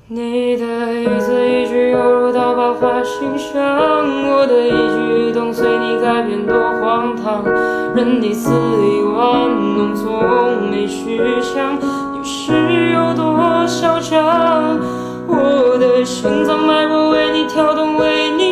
你的一字一句犹如刀疤划心上，我的一举一动随你改变多荒唐，任你肆意玩弄，从没去想你是有多嚣张。我的心脏脉搏为你跳动，为你